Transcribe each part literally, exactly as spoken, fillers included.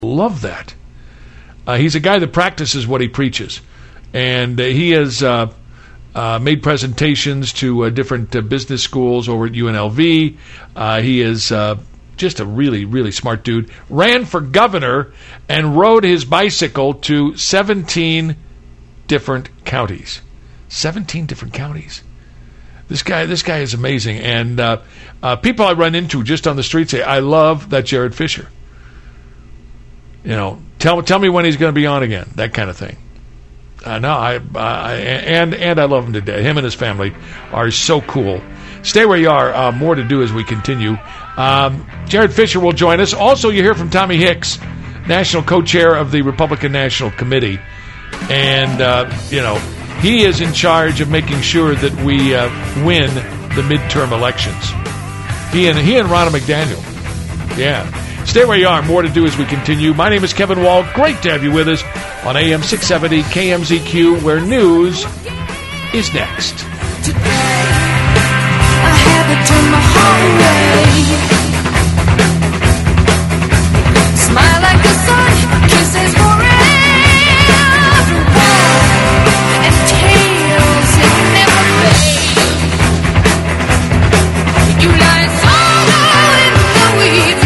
Love that. Uh, he's a guy that practices what he preaches. And uh, he has uh, uh, made presentations to uh, different uh, business schools over at U N L V. Uh, he is uh, just a really, really smart dude. Ran for governor and rode his bicycle to seventeen different counties. seventeen different counties. This guy, this guy is amazing. And uh, uh, people I run into just on the street say, I love that Jared Fisher. You know, tell tell me when he's going to be on again, that kind of thing. Uh, no, I, I and and I love him to death. Him and his family are so cool. Stay where you are. Uh, more to do as we continue. Um, Jared Fisher will join us. Also, you hear from Tommy Hicks, national co-chair of the Republican National Committee, and uh, you know he is in charge of making sure that we uh, win the midterm elections. He and he and Ronna McDaniel. Yeah. Stay where you are. More to do as we continue. My name is Kevin Wall. Great to have you with us on A M six seventy K M Z Q, where news is next. Today, I had to turn my heart away. Smile like the sun, kisses forever. And tails, it never fade. You lie solo in the weeds.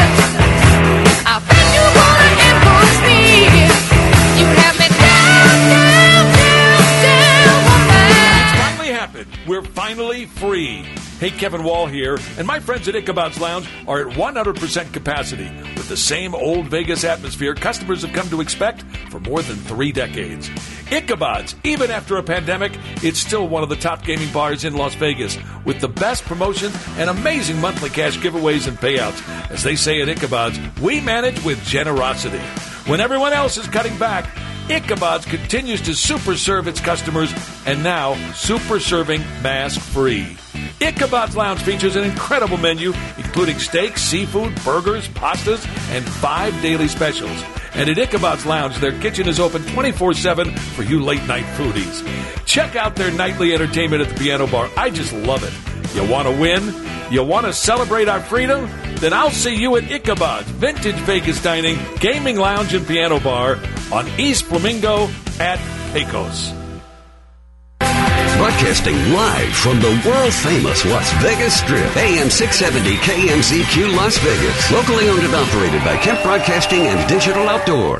I bet you wanna ambush me. You have me down, down, down, down. It's finally happened. We're finally free. Hey, Kevin Wall here, and my friends at Ichabod's Lounge are at one hundred percent capacity with the same old Vegas atmosphere customers have come to expect for more than three decades. Ichabod's, even after a pandemic, it's still one of the top gaming bars in Las Vegas with the best promotions and amazing monthly cash giveaways and payouts. As they say at Ichabod's, we manage with generosity. When everyone else is cutting back, Ichabod's continues to super serve its customers and now super serving mask free. Ichabod's Lounge features an incredible menu, including steaks, seafood, burgers, pastas, and five daily specials. And at Ichabod's Lounge, their kitchen is open twenty-four seven for you late-night foodies. Check out their nightly entertainment at the Piano Bar. I just love it. You want to win? You want to celebrate our freedom? Then I'll see you at Ichabod's Vintage Vegas Dining, Gaming Lounge, and Piano Bar on East Flamingo at Pecos. Broadcasting live from the world-famous Las Vegas Strip, A M six seventy K M Z Q Las Vegas. Locally owned and operated by Kemp Broadcasting and Digital Outdoor.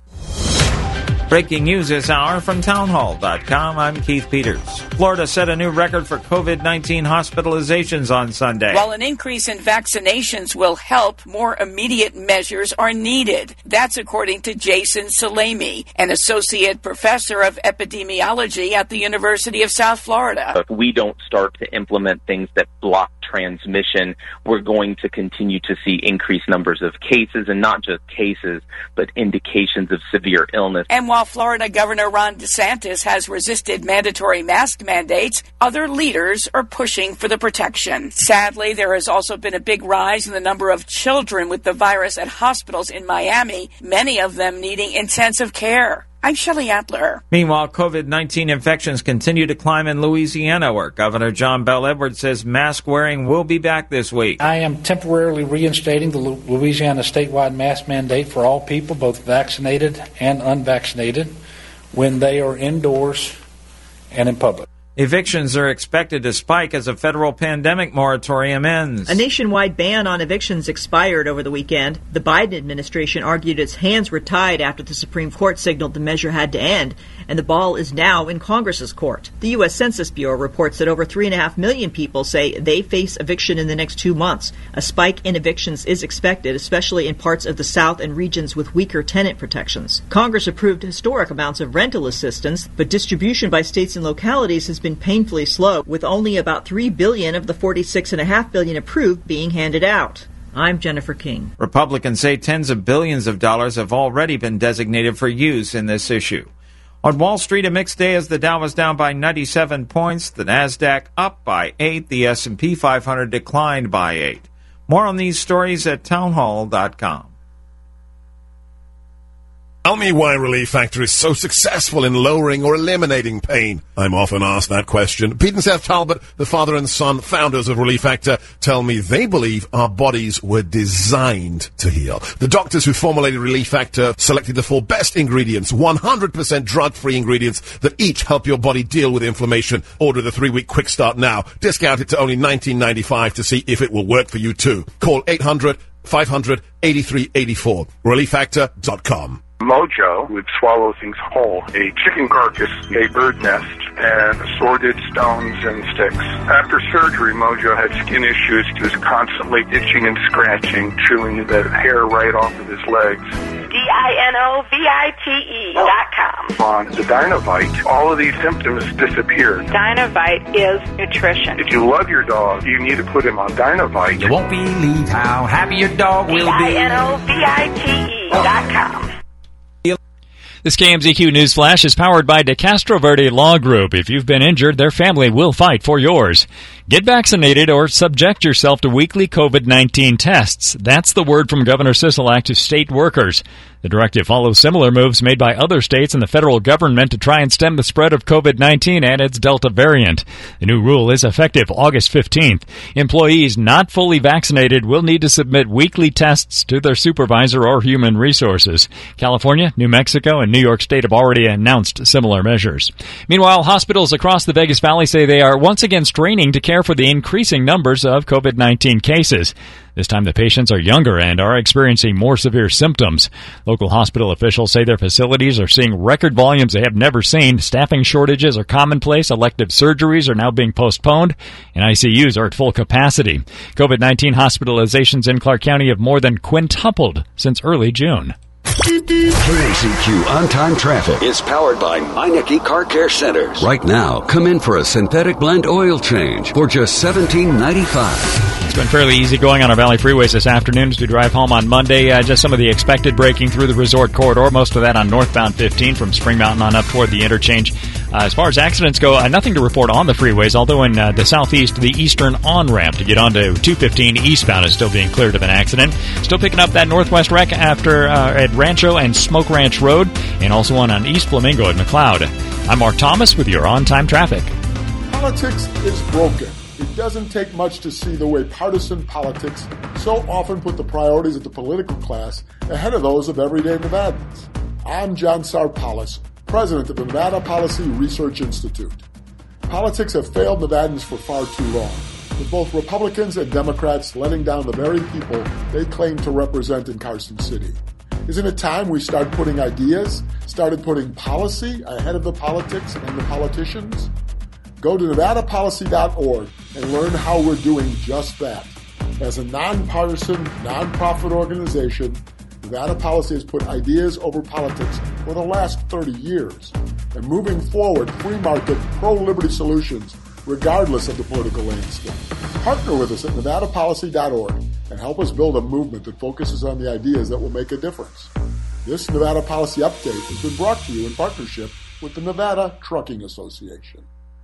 Breaking news this hour from townhall dot com. I'm Keith Peters. Florida set a new record for covid nineteen hospitalizations on Sunday. While an increase in vaccinations will help, more immediate measures are needed. That's according to Jason Salemi, an associate professor of epidemiology at the University of South Florida. If we don't start to implement things that block transmission, we're going to continue to see increased numbers of cases, and not just cases, but indications of severe illness. And while Florida Governor Ron DeSantis has resisted mandatory mask mandates, other leaders are pushing for the protection. Sadly, there has also been a big rise in the number of children with the virus at hospitals in Miami, many of them needing intensive care. I'm Shelley Adler. Meanwhile, covid nineteen infections continue to climb in Louisiana, where Governor John Bel Edwards says mask wearing will be back this week. I am temporarily reinstating the Louisiana statewide mask mandate for all people, both vaccinated and unvaccinated, when they are indoors and in public. Evictions are expected to spike as a federal pandemic moratorium ends. A nationwide ban on evictions expired over the weekend. The Biden administration argued its hands were tied after the Supreme Court signaled the measure had to end, and the ball is now in Congress's court. The U S Census Bureau reports that over three and a half million people say they face eviction in the next two months. A spike in evictions is expected, especially in parts of the South and regions with weaker tenant protections. Congress approved historic amounts of rental assistance, but distribution by states and localities has been been painfully slow, with only about three billion dollars of the forty-six point five billion dollars approved being handed out. I'm Jennifer King. Republicans say tens of billions of dollars have already been designated for use in this issue. On Wall Street, a mixed day as the Dow was down by ninety-seven points, the NASDAQ up by eight, the S and P five hundred declined by eight. More on these stories at townhall dot com. Tell me why Relief Factor is so successful in lowering or eliminating pain. I'm often asked that question. Pete and Seth Talbot, the father and son founders of Relief Factor, tell me they believe our bodies were designed to heal. The doctors who formulated Relief Factor selected the four best ingredients, one hundred percent drug-free ingredients that each help your body deal with inflammation. Order the three-week quick start now. Discount it to only nineteen ninety-five to see if it will work for you too. Call eight hundred, five hundred, eighty-three eighty-four. relief factor dot com. Mojo would swallow things whole. A chicken carcass, a bird nest, and assorted stones and sticks. After surgery, Mojo had skin issues. He was constantly itching and scratching, chewing the hair right off of his legs. D I N O V I T E dot com. On the Dynovite, all of these symptoms disappeared. Dynovite is nutrition. If you love your dog, you need to put him on Dynovite. You won't believe how happy your dog will be. D I N O V I T E dot com. This K M Z Q News Flash is powered by De Castro Verde Law Group. If you've been injured, their family will fight for yours. Get vaccinated or subject yourself to weekly COVID nineteen tests. That's the word from Governor Sisolak to state workers. The directive follows similar moves made by other states and the federal government to try and stem the spread of COVID nineteen and its Delta variant. The new rule is effective August fifteenth. Employees not fully vaccinated will need to submit weekly tests to their supervisor or human resources. California, New Mexico, and New York State have already announced similar measures. Meanwhile, hospitals across the Vegas Valley say they are once again straining to care for the increasing numbers of COVID nineteen cases. This time the patients are younger and are experiencing more severe symptoms. Local hospital officials say their facilities are seeing record volumes they have never seen. Staffing shortages are commonplace. Elective surgeries are now being postponed, and I C Us are at full capacity. COVID nineteen hospitalizations in Clark County have more than quintupled since early June. K M Z Q On-Time Traffic is powered by Meineke Car Care Centers. Right now, come in for a synthetic blend oil change for just seventeen ninety-five. It's been fairly easy going on our Valley freeways this afternoon as we drive home on Monday. Uh, just some of the expected braking through the resort corridor, most of that on northbound fifteen from Spring Mountain on up toward the interchange. Uh, as far as accidents go, uh, nothing to report on the freeways, although in uh, the southeast, the eastern on-ramp to get onto two fifteen eastbound is still being cleared of an accident. Still picking up that northwest wreck after uh, at Rancho and Smoke Ranch Road, and also one on East Flamingo at McLeod. I'm Mark Thomas with your on-time traffic. Politics is broken. It doesn't take much to see the way partisan politics so often put the priorities of the political class ahead of those of everyday Nevadans. I'm John Sarpalis, president of the Nevada Policy Research Institute. Politics have failed Nevadans for far too long, with both Republicans and Democrats letting down the very people they claim to represent in Carson City. Isn't it time we start putting ideas, started putting policy ahead of the politics and the politicians? Go to nevada policy dot org and learn how we're doing just that. As a nonpartisan, nonprofit organization, Nevada Policy has put ideas over politics for the last thirty years. And moving forward, free market, pro-liberty solutions, regardless of the political landscape. Partner with us at nevada policy dot org and help us build a movement that focuses on the ideas that will make a difference. This Nevada Policy Update has been brought to you in partnership with the Nevada Trucking Association.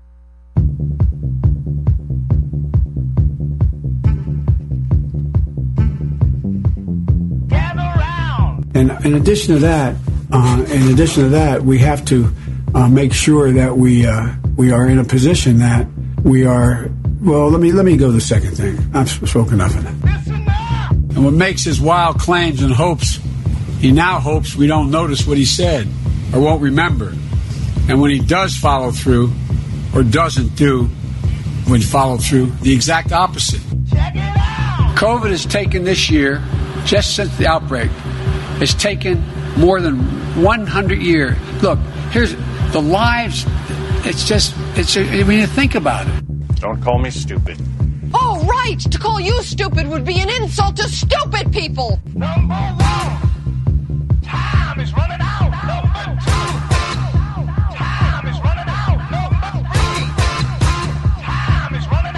And in addition to that, uh, in addition to that, we have to uh, make sure that we uh, we are in a position that we are. Well, let me let me go to the second thing. I've spoken enough of that. And what makes his wild claims and hopes, he now hopes we don't notice what he said or won't remember. And when he does follow through or doesn't do when follow through, the exact opposite. Check it out. COVID has taken this year, just since the outbreak, has taken more than one hundred years. Look, here's the lives. It's just, it's. I mean, think about it. Don't call me stupid. Oh, right. To call you stupid would be an insult to stupid people. Number one, time is running out. Number two, time is running out. Number three, time is running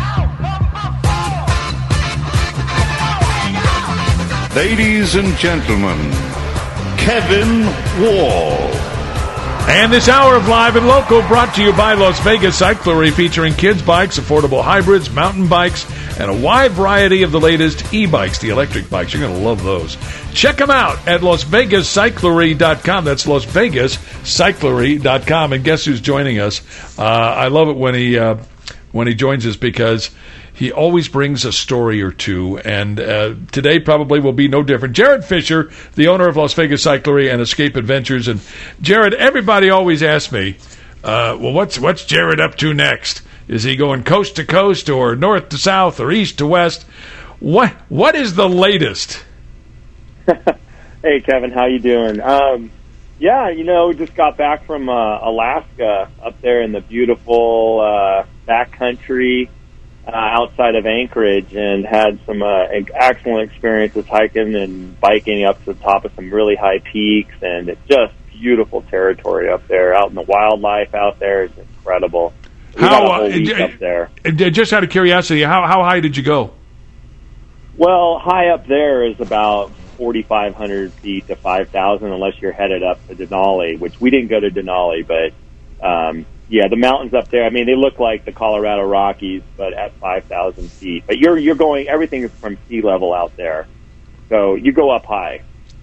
out. Number four. Ladies and gentlemen, Kevin Wall. And this hour of Live and Local brought to you by Las Vegas Cyclery, featuring kids' bikes, affordable hybrids, mountain bikes, and a wide variety of the latest e-bikes, the electric bikes. You're going to love those. Check them out at las vegas cyclery dot com. That's las vegas cyclery dot com. And guess who's joining us? Uh, I love it when he uh, when he joins us because he always brings a story or two, and uh, today probably will be no different. Jared Fisher, the owner of Las Vegas Cyclery and Escape Adventures. And Jared, everybody always asks me, uh, well, what's what's Jared up to next? Is he going coast to coast or north to south or east to west? What What is the latest? Hey, Kevin, how you doing? Um, yeah, you know, just got back from uh, Alaska, up there in the beautiful uh, backcountry uh, outside of Anchorage, and had some uh, excellent experiences hiking and biking up to the top of some really high peaks, and it's just beautiful territory up there. Out in the wildlife out there is incredible. We How, got a whole uh, week d- up there. uh, Just out of curiosity, how how high did you go? Well, high up there is about forty-five hundred feet to five thousand, unless you're headed up to Denali, which we didn't go to Denali, but um, yeah, the mountains up there, I mean, they look like the Colorado Rockies, but at five thousand feet. But you're you're going, everything is from sea level out there, so you go up high.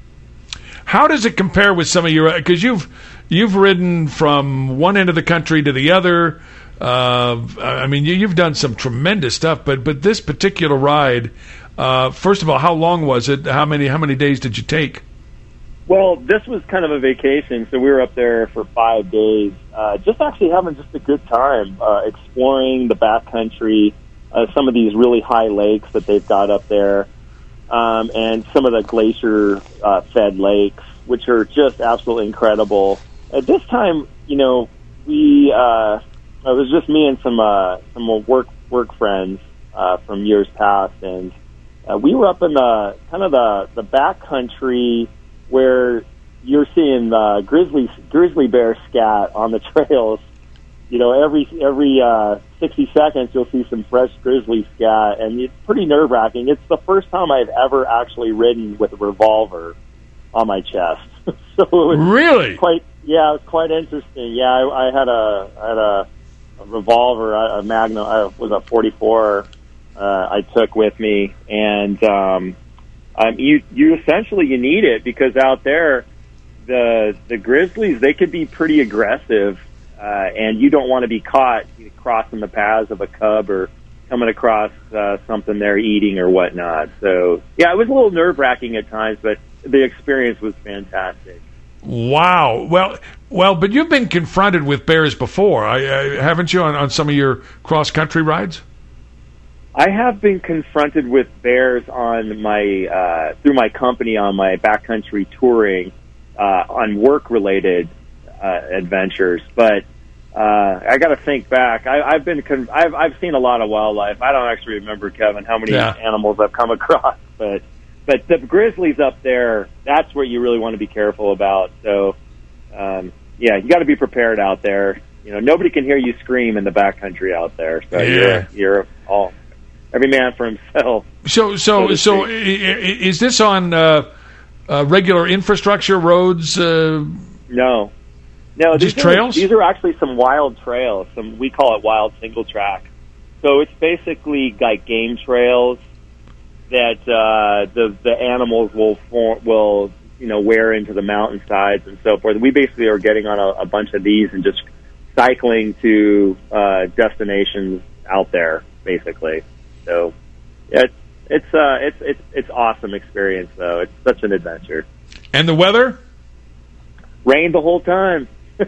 How does it compare with some of your? Because you've you've ridden from one end of the country to the other. Uh, I mean, you, you've done some tremendous stuff, but but this particular ride, uh, first of all, how long was it? How many how many days did you take? Well, this was kind of a vacation, so we were up there for five days, uh, just actually having just a good time, uh, exploring the backcountry, uh, some of these really high lakes that they've got up there, um, and some of the glacier-fed uh, lakes, which are just absolutely incredible. At this time, you know, we uh, it was just me and some uh, some work work friends uh, from years past, and uh, we were up in the kind of the the backcountry where you're seeing uh, grizzly grizzly bear scat on the trails. You know, every every uh, sixty seconds you'll see some fresh grizzly scat, and it's pretty nerve wracking. It's the first time I've ever actually ridden with a revolver on my chest. So it was really quite yeah, it was quite interesting. Yeah, I, I had a I had a, a revolver, a, a Magnum. I was a forty-four. Uh, I took with me, and um, um, you you essentially you need it because out there the the grizzlies, they could be pretty aggressive, uh, and you don't want to be caught crossing the paths of a cub or coming across uh, something they're eating or whatnot. So yeah, it was a little nerve wracking at times, but the experience was fantastic. Wow. Well, well, but you've been confronted with bears before, I, I, haven't you, on, on some of your cross-country rides? I have been confronted with bears on my uh, through my company on my backcountry touring uh, on work-related uh, adventures, but uh, I got to think back. I, I've been con- I've I've seen a lot of wildlife. I don't actually remember, Kevin, how many Yeah. animals I've come across, but. But the grizzlies up there, that's where you really want to be careful about. So, um, yeah, you got to be prepared out there. You know, nobody can hear you scream in the backcountry out there. So Yeah. you're, you're all, every man for himself. So, so, to so, i- speak. i- is this on uh, uh, regular infrastructure roads? Uh, No. No, Just these trails? Are, these are actually some wild trails. Some we call it wild single track. So it's basically like game trails that uh, the the animals will form, will you know wear into the mountainsides and so forth. We basically are getting on a, a bunch of these and just cycling to uh, destinations out there, basically. So it's it's uh, it's it's it's awesome experience though. It's such an adventure. and the weather? Rained the whole time,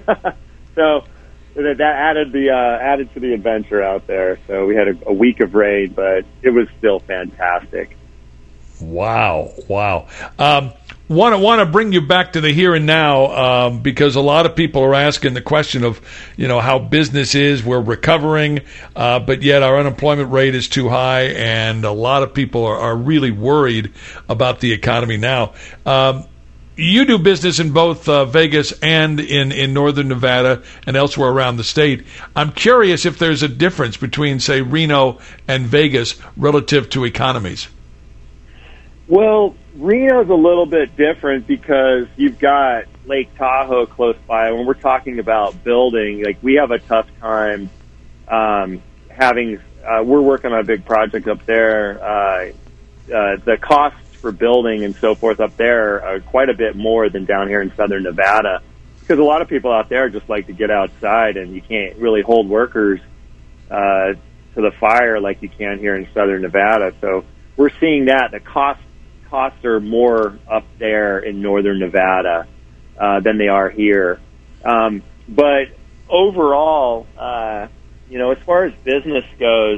so that that added the uh, added to the adventure out there. So we had a, a week of rain, but it was still fantastic. Wow, wow. Um, want to want to bring you back to the here and now um, because a lot of people are asking the question of, you know, how business is. We're recovering, uh, but yet our unemployment rate is too high, and a lot of people are, are really worried about the economy now. Um, you do business in both uh, Vegas and in, in northern Nevada and elsewhere around the state. I'm curious if there's a difference between, say, Reno and Vegas relative to economies. Well, Reno's a little bit different because you've got Lake Tahoe close by. When we're talking about building, like we have a tough time um, having. Uh, we're working on a big project up there. Uh, uh, the costs for building and so forth up there are quite a bit more than down here in southern Nevada, because a lot of people out there just like to get outside, and you can't really hold workers uh, to the fire like you can here in southern Nevada. So we're seeing that the costs costs are more up there in northern Nevada uh, than they are here. Um, but overall, uh, you know, as far as business goes,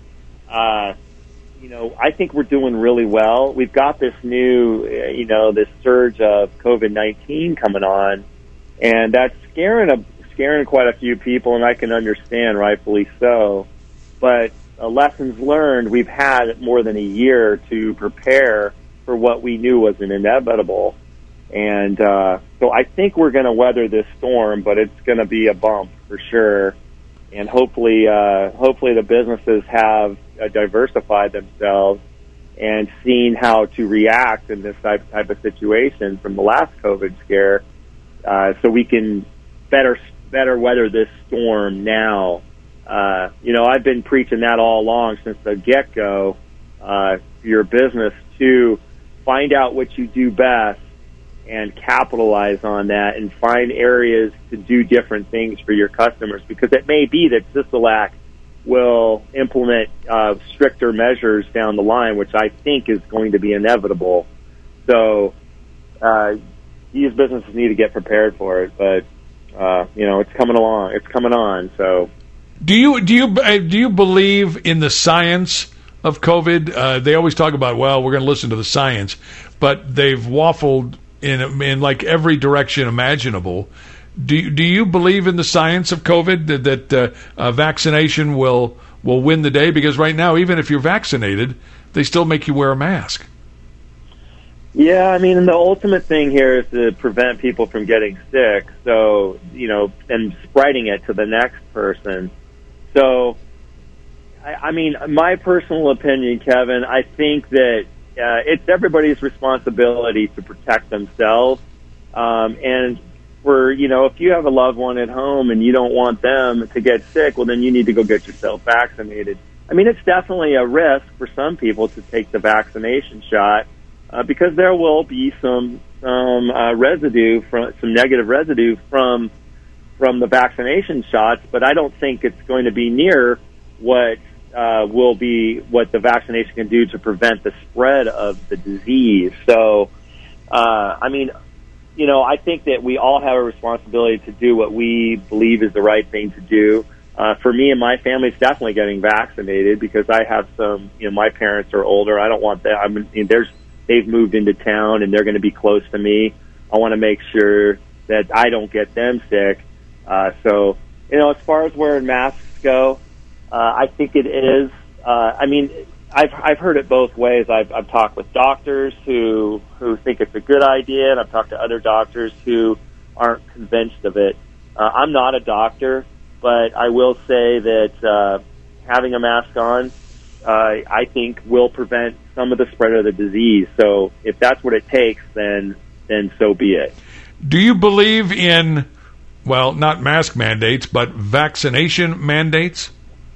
uh, you know, I think we're doing really well. We've got this new, uh, you know, this surge of COVID nineteen coming on, and that's scaring a, scaring quite a few people, and I can understand, rightfully so. But uh, lessons learned, we've had more than a year to prepare for what we knew was an inevitable. And uh, so I think we're going to weather this storm, but it's going to be a bump for sure. And hopefully, uh, hopefully the businesses have uh, diversified themselves and seen how to react in this type, type of situation from the last COVID scare, uh, so we can better better weather this storm now. Uh, you know, I've been preaching that all along since the get-go, uh, for your business to find out what you do best and capitalize on that and find areas to do different things for your customers, because it may be that Sisolak will implement uh, stricter measures down the line, which I think is going to be inevitable. So uh, these businesses need to get prepared for it, but uh, you know, it's coming along. It's coming on. So, do you do you uh, do you believe in the science of COVID? Uh, they always talk about, well, we're going to listen to the science, but they've waffled in in like every direction imaginable. Do you, do you believe in the science of COVID, that, that uh, uh, vaccination will will win the day? Because right now, even if you're vaccinated, they still make you wear a mask. Yeah, I mean, the ultimate thing here is to prevent people from getting sick, so, you know, and spreading it to the next person. So, I, I mean, my personal opinion, Kevin, I think that uh, it's everybody's responsibility to protect themselves. Um, and for, you know, if you have a loved one at home and you don't want them to get sick, well, then you need to go get yourself vaccinated. I mean, it's definitely a risk for some people to take the vaccination shot, uh, because there will be some some uh, residue, from some negative residue from from the vaccination shots, but I don't think it's going to be near what uh, will be what the vaccination can do to prevent the spread of the disease. So, uh, I mean, you know, I think that we all have a responsibility to do what we believe is the right thing to do. Uh, for me and my family, it's definitely getting vaccinated, because I have some, you know, my parents are older. I don't want that. I mean, there's, they've moved into town and they're going to be close to me. I want to make sure that I don't get them sick. Uh, so, you know, as far as wearing masks go, uh, I think it is, uh, I mean, I've, I've heard it both ways. I've, I've talked with doctors who, who think it's a good idea, and I've talked to other doctors who aren't convinced of it. Uh, I'm not a doctor, but I will say that uh, having a mask on, uh, I think, will prevent some of the spread of the disease. So if that's what it takes, then then so be it. Do you believe in, well, not mask mandates, but vaccination mandates?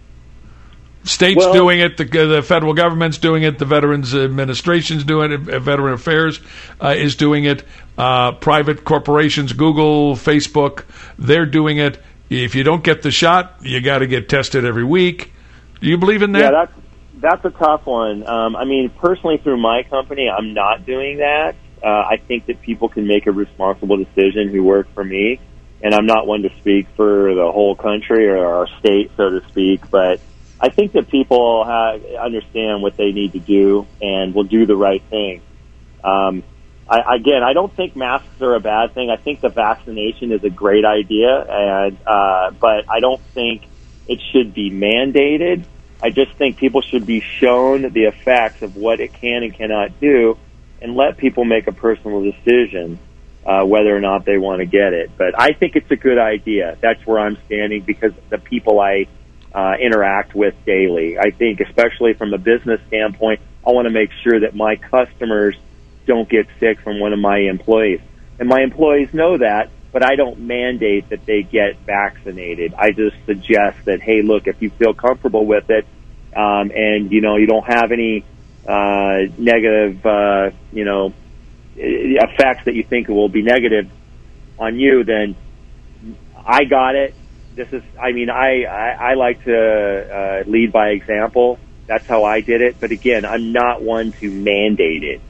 States Well- doing it, the, the federal government's doing it, the Veterans Administration's doing it, Veteran Affairs uh, is doing it, uh, private corporations, Google, Facebook, they're doing it. If you don't get the shot, you got to get tested every week. Do you believe in that? Yeah, that's that's a tough one. Um, I mean, personally, through my company, I'm not doing that. Uh, I think that people can make a responsible decision who work for me, and I'm not one to speak for the whole country or our state, so to speak, but I think that people have, understand what they need to do and will do the right thing. Um, I, again, I don't think masks are a bad thing. I think the vaccination is a great idea, and uh, but I don't think it should be mandated. I just think people should be shown the effects of what it can and cannot do, and let people make a personal decision uh, whether or not they want to get it. But I think it's a good idea. That's where I'm standing, because the people I uh, interact with daily, I think, especially from a business standpoint, I want to make sure that my customers don't get sick from one of my employees. And my employees know that, but I don't mandate that they get vaccinated. I just suggest that, hey, look, if you feel comfortable with it, um, and, you know, you don't have any uh, negative, uh, you know, effects that you think will be negative on you, then I got it. This is, I mean, I, I, I like to uh, lead by example. That's how I did it. But again, I'm not one to mandate it.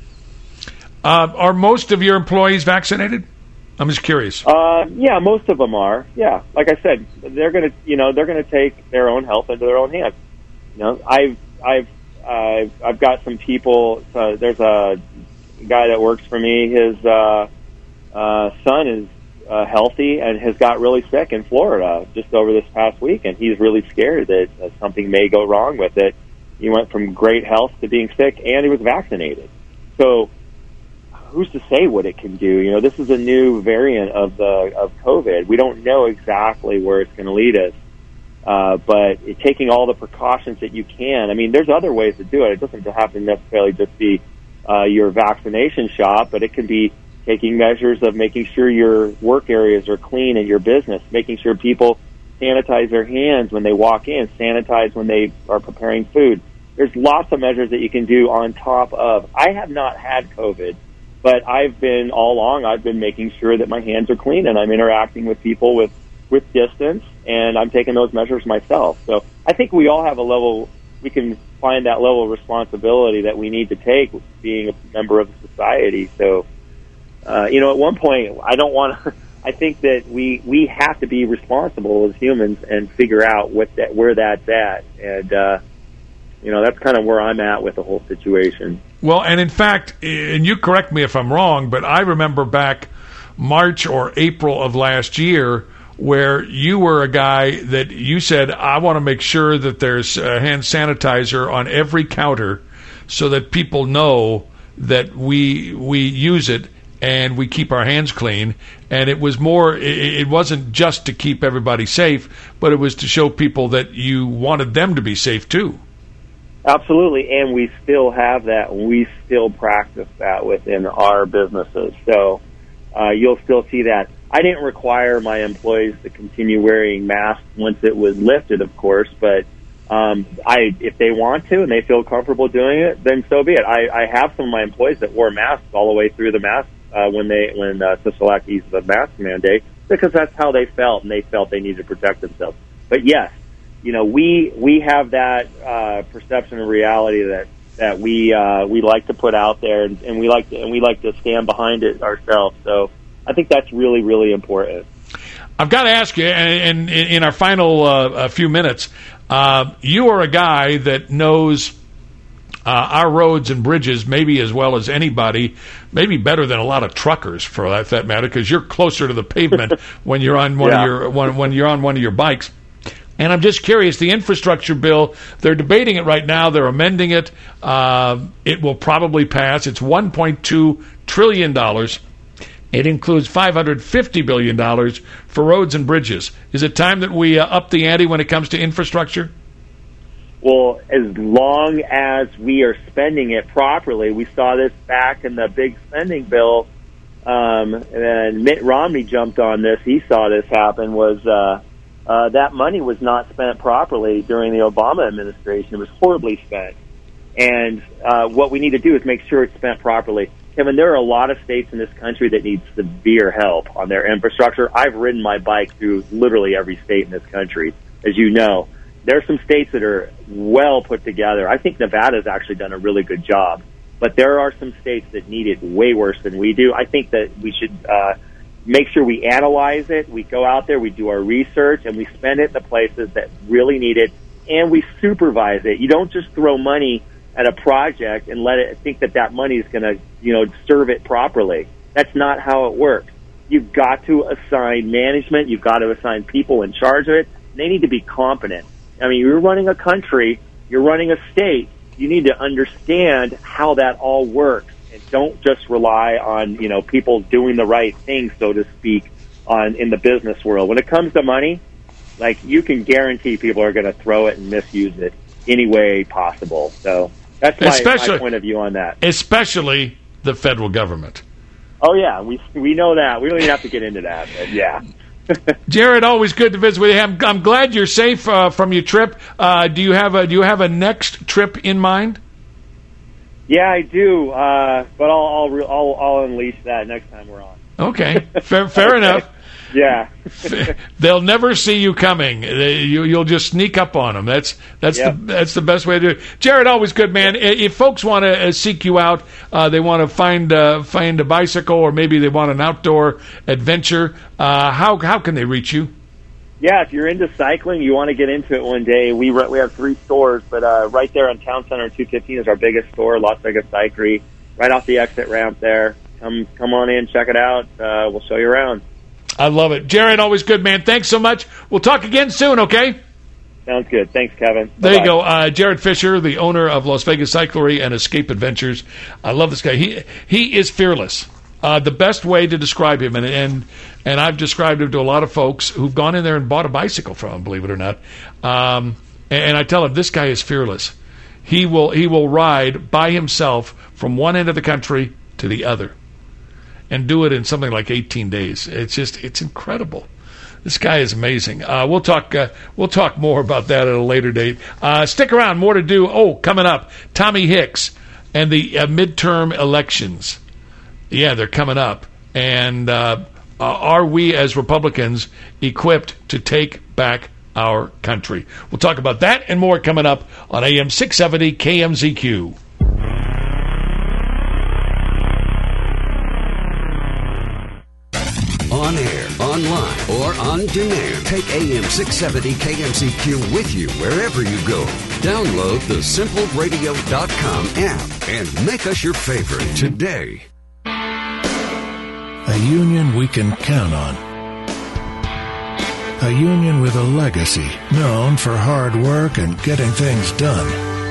Uh, are most of your employees vaccinated? I'm just curious. Uh, yeah, most of them are. Yeah, like I said, they're gonna, you know, they're gonna take their own health into their own hands. You know, I've, I've, uh, I've got some people. Uh, there's a guy that works for me. His uh, uh, son is uh, healthy and has got really sick in Florida just over this past week, and he's really scared that uh, something may go wrong with it. He went from great health to being sick, and he was vaccinated. So, who's to say what it can do? You know, this is a new variant of the of COVID. We don't know exactly where it's going to lead us. Uh, but it, taking all the precautions that you can. I mean, there's other ways to do it. It doesn't have to necessarily just be uh, your vaccination shot, but it can be taking measures of making sure your work areas are clean in your business, making sure people sanitize their hands when they walk in, sanitize when they are preparing food. There's lots of measures that you can do on top of. I have not had COVID, but I've been, all along, I've been making sure that my hands are clean and I'm interacting with people with, with distance, and I'm taking those measures myself. So I think we all have a level, we can find that level of responsibility that we need to take being a member of society. So, uh, you know, at one point, I don't want to, I think that we, we have to be responsible as humans and figure out what that, where that's at. And, uh, you know, that's kind of where I'm at with the whole situation. Well, and in fact, and you correct me if I'm wrong, but I remember back March or April of last year where you were a guy that you said, I want to make sure that there's uh, hand sanitizer on every counter so that people know that we we use it and we keep our hands clean. And it was more, it, it wasn't just to keep everybody safe, but it was to show people that you wanted them to be safe too. Absolutely, and we still have that. We still practice that within our businesses. So uh, you'll still see that. I didn't require my employees to continue wearing masks once it was lifted, of course, but um, I, if they want to and they feel comfortable doing it, then so be it. I, I have some of my employees that wore masks all the way through the mask uh, when they when uh, Sisolak eased the mask mandate, because that's how they felt, and they felt they needed to protect themselves. But yes, you know, we we have that uh, perception of reality that that we uh, we like to put out there, and, and we like to, and we like to stand behind it ourselves. So I think that's really, really important. I've got to ask you, and in our final uh, few minutes, uh, you are a guy that knows uh, our roads and bridges maybe as well as anybody, maybe better than a lot of truckers for that, that matter, because you're closer to the pavement when you're on one yeah. of your when, when you're on one of your bikes. And I'm just curious, the infrastructure bill, they're debating it right now. They're amending it. Uh, it will probably pass. It's one point two trillion dollars. It includes five hundred fifty billion dollars for roads and bridges. Is it time that we uh, up the ante when it comes to infrastructure? Well, as long as we are spending it properly, we saw this back in the big spending bill, um, and Mitt Romney jumped on this. He saw this happen, was uh, uh, that money was not spent properly during the Obama administration. It was horribly spent. And uh, what we need to do is make sure it's spent properly. Kevin, there are a lot of states in this country that need severe help on their infrastructure. I've ridden my bike through literally every state in this country, as you know. There are some states that are well put together. I think Nevada's actually done a really good job. But there are some states that need it way worse than we do. I think that we should uh, make sure we analyze it, we go out there, we do our research, and we spend it in the places that really need it, and we supervise it. You don't just throw money at a project and let it think that that money is going to, you know, serve it properly. That's not how it works. You've got to assign management. You've got to assign people in charge of it. They need to be competent. I mean, you're running a country, you're running a state. You need to understand how that all works, and don't just rely on, you know, people doing the right thing, so to speak, on in the business world. When it comes to money, like, you can guarantee people are going to throw it and misuse it any way possible. So That's my, especially, my point of view on that. Especially the federal government. Oh, yeah, we we know that. We don't even have to get into that, but yeah. Jared, always good to visit with you. I'm, I'm glad you're safe uh, from your trip. Uh, do you have a do you have a next trip in mind? Yeah, I do, uh, but I'll, I'll re- I'll I'll unleash that next time we're on. Okay, fair fair Okay. enough. Yeah. They'll never see you coming. They, you, you'll just sneak up on them. That's that's Yep. the that's the best way to do it. Jared, always good, man. I- If folks want to uh, seek you out, uh, they want to find uh, find a bicycle, or maybe they want an outdoor adventure. Uh, how how can they reach you? Yeah, if you're into cycling, you want to get into it one day. We re- we have three stores, but uh, right there on Town Center two fifteen is our biggest store, Las Vegas Cyclery, right off the exit ramp there. Come come on in, check it out. Uh, we'll show you around. I love it. Jared, always good, man. Thanks so much. We'll talk again soon, okay? Sounds good. Thanks, Kevin. There Bye-bye. you go. Uh, Jared Fisher, the owner of Las Vegas Cyclery and Escape Adventures. I love this guy. He he is fearless. Uh, the best way to describe him, and, and and I've described him to a lot of folks who've gone in there and bought a bicycle from him, believe it or not. Um, and, and I tell them, this guy is fearless. He will he will ride by himself from one end of the country to the other, and do it in something like eighteen days. It's just, it's incredible. This guy is amazing. Uh, we'll talk. Uh, we'll talk more about that at a later date. Uh, stick around. More to do. Oh, coming up, Tommy Hicks and the uh, midterm elections. Yeah, they're coming up. And uh, uh, are we as Republicans equipped to take back our country? We'll talk about that and more coming up on A M six seventy K M Z Q. On air, online, or on demand. Take A M six seventy K M C Q with you wherever you go. Download the simple radio dot com app and make us your favorite today. A union we can count on. A union with a legacy known for hard work and getting things done.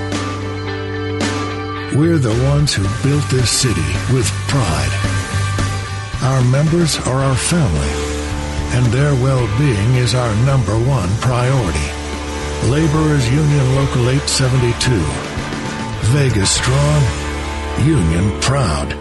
We're the ones who built this city with pride. Our members are our family, and their well-being is our number one priority. Laborers Union Local eight seventy-two. Vegas strong, union proud.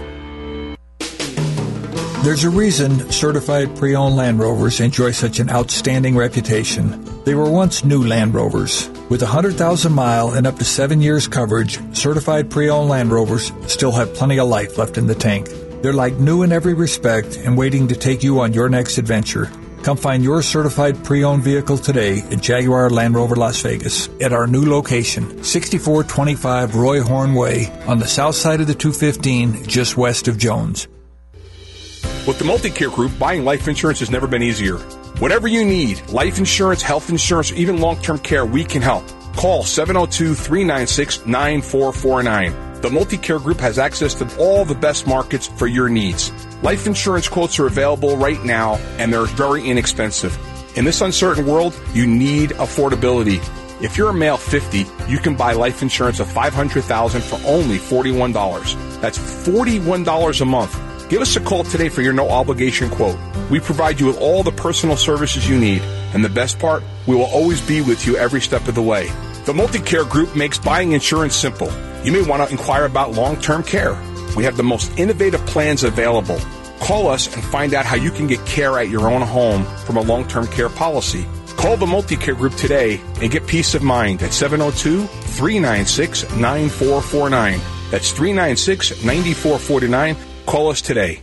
There's a reason certified pre-owned Land Rovers enjoy such an outstanding reputation. They were once new Land Rovers. With one hundred thousand mile and up to seven years coverage, certified pre-owned Land Rovers still have plenty of life left in the tank. They're like new in every respect and waiting to take you on your next adventure. Come find your certified pre-owned vehicle today at Jaguar Land Rover Las Vegas at our new location, sixty-four twenty-five Roy Horn Way on the south side of the two fifteen, just west of Jones. With the Multicare Group, buying life insurance has never been easier. Whatever you need, life insurance, health insurance, or even long-term care, we can help. Call seven oh two, three nine six, nine four four nine. The Multicare Group has access to all the best markets for your needs. Life insurance quotes are available right now, and they're very inexpensive. In this uncertain world, you need affordability. If you're a male fifty, you can buy life insurance of five hundred thousand dollars for only forty-one dollars. That's forty-one dollars a month. Give us a call today for your no-obligation quote. We provide you with all the personal services you need. And the best part, we will always be with you every step of the way. The Multicare Group makes buying insurance simple. You may want to inquire about long-term care. We have the most innovative plans available. Call us and find out how you can get care at your own home from a long-term care policy. Call the Multicare Group today and get peace of mind at seven oh two, three nine six, nine four four nine. That's three nine six, nine four four nine. Call us today.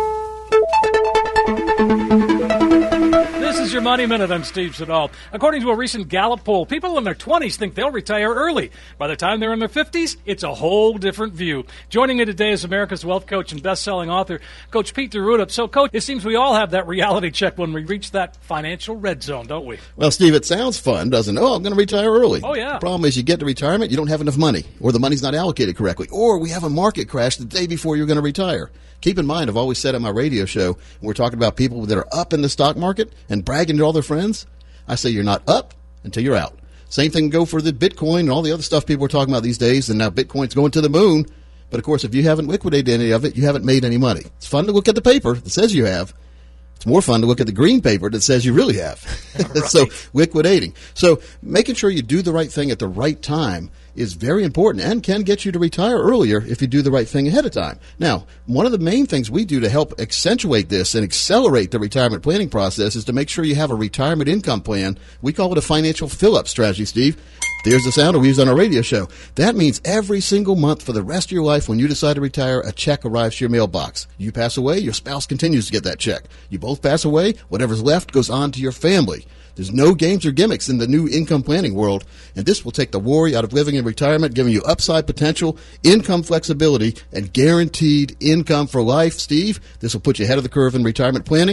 This is your Money Minute. I'm Steve Siddall. According to a recent Gallup poll, people in their twenties think they'll retire early. By the time they're in their fifties, it's a whole different view. Joining me today is America's wealth coach and best-selling author, Coach Pete D'Arruda. So, Coach, it seems we all have that reality check when we reach that financial red zone, don't we? Well, Steve, it sounds fun, doesn't it? Oh, I'm going to retire early. Oh, yeah. The problem is you get to retirement, you don't have enough money, or the money's not allocated correctly, or we have a market crash the day before you're going to retire. Keep in mind, I've always said on my radio show, when we're talking about people that are up in the stock market and bragging to all their friends, I say you're not up until you're out. Same thing go for the Bitcoin and all the other stuff people are talking about these days, and now Bitcoin's going to the moon. But, of course, if you haven't liquidated any of it, you haven't made any money. It's fun to look at the paper that says you have. It's more fun to look at the green paper that says you really have. Right. So liquidating. So making sure you do the right thing at the right time is very important and can get you to retire earlier if you do the right thing ahead of time. Now, one of the main things we do to help accentuate this and accelerate the retirement planning process is to make sure you have a retirement income plan. We call it a financial fill-up strategy, Steve. There's the sound we use on our radio show. That means every single month for the rest of your life, when you decide to retire, a check arrives to your mailbox. You pass away, your spouse continues to get that check. You both pass away, whatever's left goes on to your family. There's no games or gimmicks in the new income planning world, and this will take the worry out of living in retirement, giving you upside potential, income flexibility, and guaranteed income for life. Steve, this will put you ahead of the curve in retirement planning.